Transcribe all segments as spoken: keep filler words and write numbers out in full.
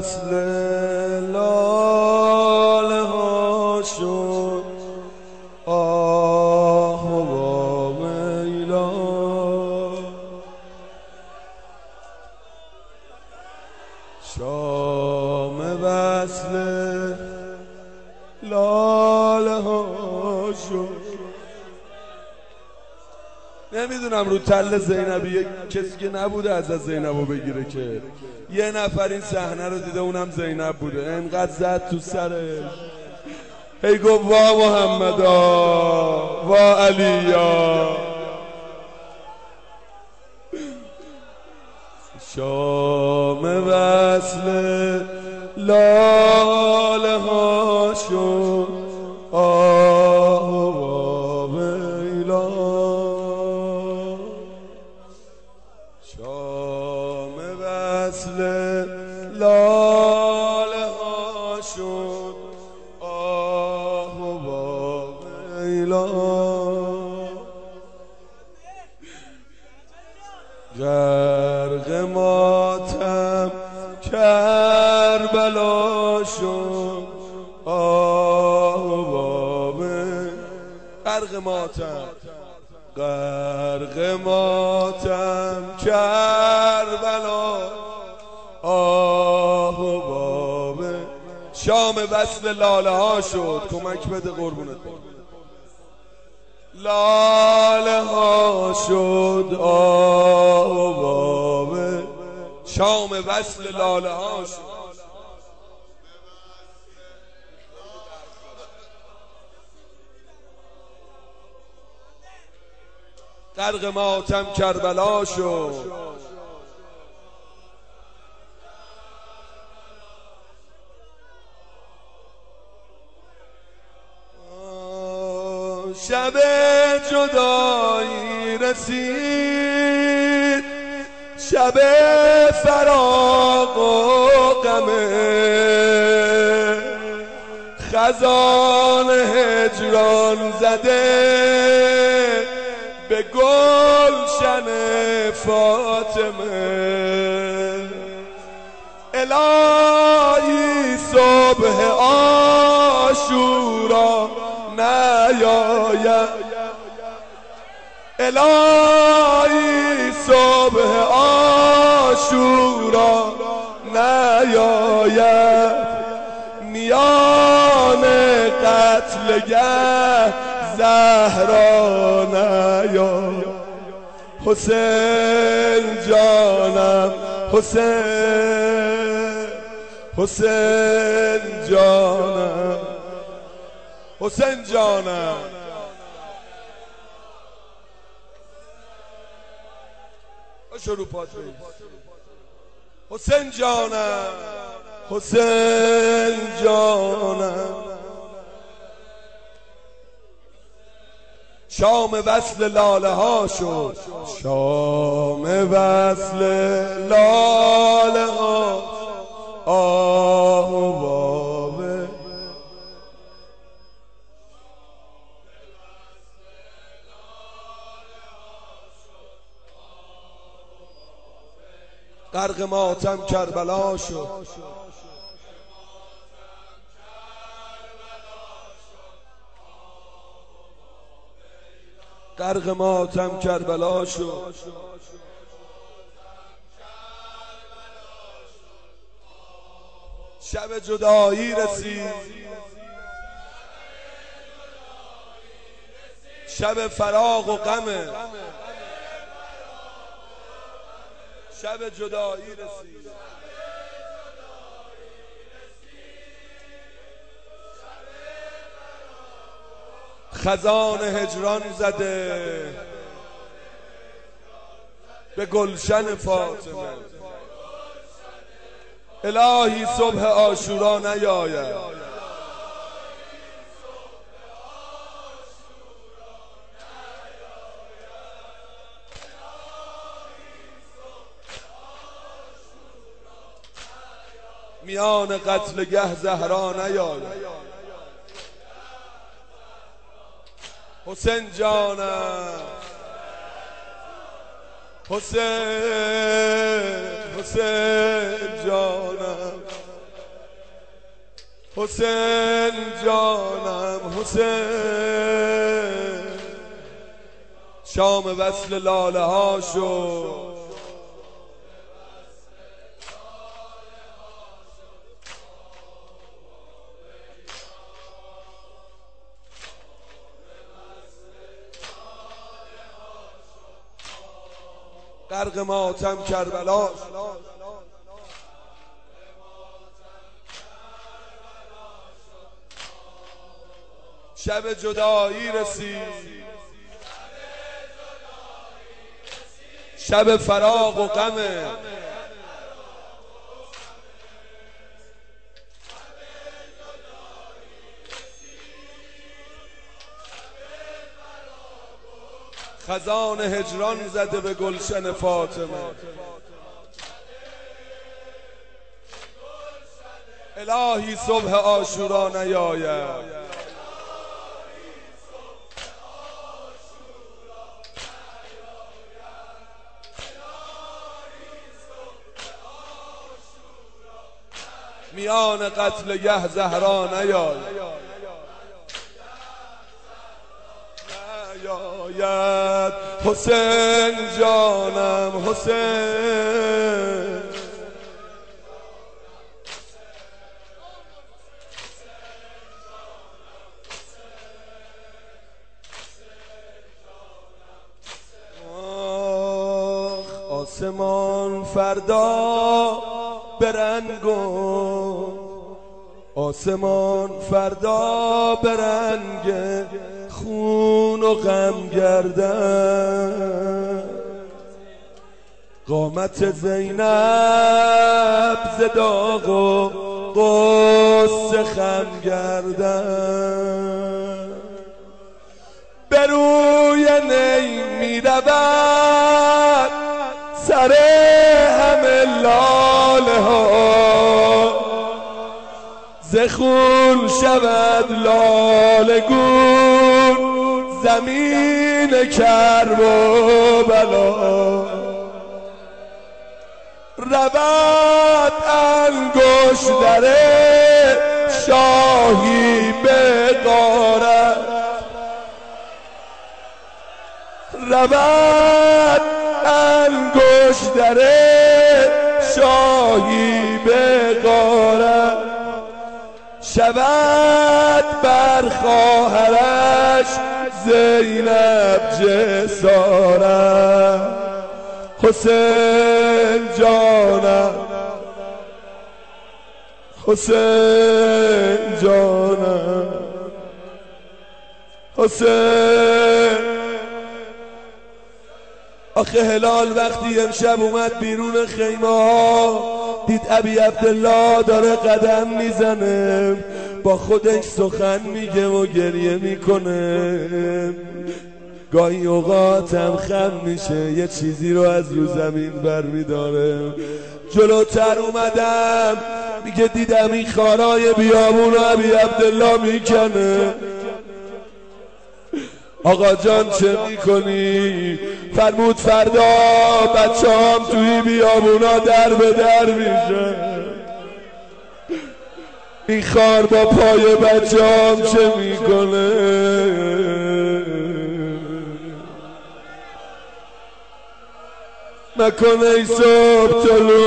وصل لاله ها شد آه و میلاد، شام وصل لاله ها شد. نمیدونم رو تل زینبی کسی که نبوده از از زینبو بگیره که یه نفر این صحنه رو دیده، اونم زینب بوده، انقدر زد تو سرش هی گفت وا محمدا وا علیا. شام وصل لاله ها شد آه و میلاد، شام وصل لاله ها شد آه و میلاد، غرق ماتم کربلا شد آه و میلاد، غرق ماتم غرق ماتم کربلا آه و میلاد. شام وصل لاله ها شد. کمک بده قربونت برم. لاله ها شد آه و میلاد، شام وصل لاله ها شد. غرق ماتم کربلا شد، شب جدایی رسید، شب فراق و غمه، خزان هجران زده به گلشن فاطمه. الهی صبح عاشورا نیاید، الهی صبح عاشورا نیاید، میان قتلگه زهرا نیاید. حسین جانم حسین، حسین جانم حسین جانم، شروع پات بید. حسین جانم حسین جانم، شام وصل لاله ها شد، شام وصل لاله ها آه و میلاد، غرق ماتم کربلا شد، غرق ماتم کربلا شد. شب جدایی رسید، شب فراق و غمه، شب جدایی رسید، خزان هجران زده به گلشن فاطمه. الهی صبح عاشورا نیاید، میان قتلگه زهرا نیاید. حسین جانم حسین، حسین جانم، حسین جانم حسین، شام وصل لاله ها شد. غرق ماتم کربلا، شب جدایی رسید، شب فراق و غمه، خزان هجران زده به گلشن فاطمه. الهی صبح عاشورا نیاید، میان قتل گه زهرا نیاید، نیاید. حسین جانم حسین، آسمان فردا برنگو، آسمان فردا برنگ خون و غم گردن، قامت زینب ز داغ و غصه خم گردن، به روی نی می رود سر همه لاله ها، ز خون شود لاله گون زمین کرب و بلا، رود انگشتر شاهی به غارت، رود انگشتر شاهی به غارت، شود بر خواهرش زینب جسارت. حسین جانم حسین جانم حسین. آخه هلال وقتی امشب اومد بیرون خیمه ها، دید ابی عبدالله داره قدم میزنه، با خودش سخن میگه و گریه میکنه. گاهی اوقات هم خم میشه، یه چیزی رو از رو زمین بر میداره. جلوتر اومدم میگه دیدم این خارای بیابون رو ابی عبدالله میکنه. آقا جان چه میکنی؟ فرمود فردا بچه هم توی بیابونا در به در میشه. این خار با پای بچه هم چه میکنه؟ نکنه ای صبح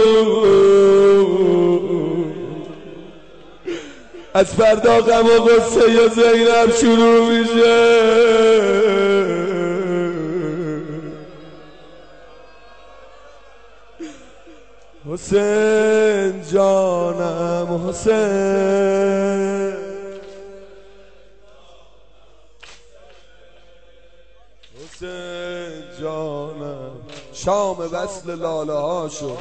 طلوع از فردا غم و غصه یا زینب شروع میشه. حسین جانم حسین، حسین جانم. شام وصل لاله ها شد،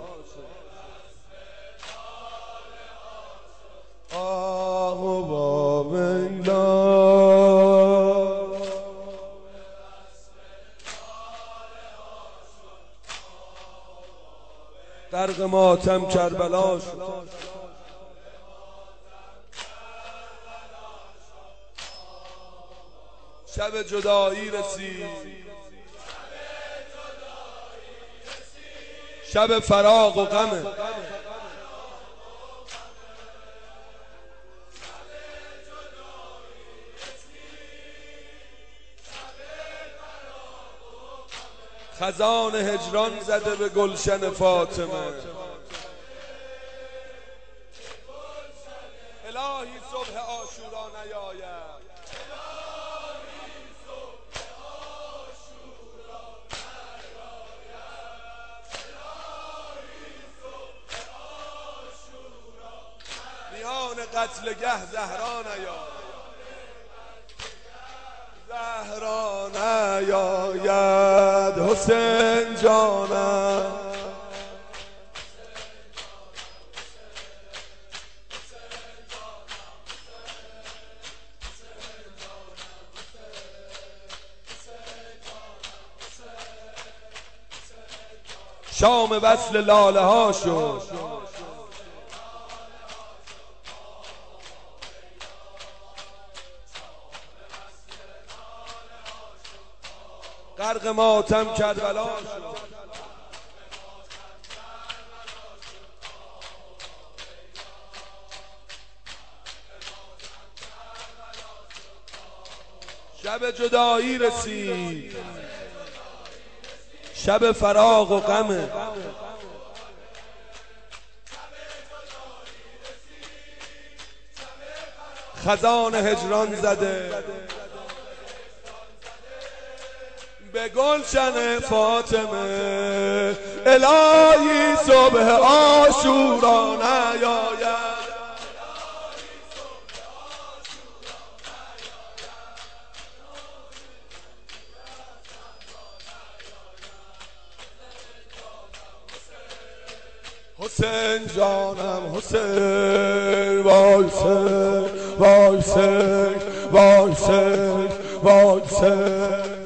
آه و با میلا، غرق ماتم کربلا شد. شب جدایی رسید، شب فراق و غمه، خزان هجران زده به گلشن فاطمه. الهی صبح عاشورا نیاید، میان قتلگه زهرا نیاید، زهرا نیاید حسین جانم. شام وصل لاله ها شد، غرق ماتم کربلا شد. شب جدایی رسید، شب فراق و غمه. خزان هجران زده به گلشن فاطمه. الهی صبح عاشورا نیاید، حسین جانم حسین. وایسه وایسه وایسه وایسه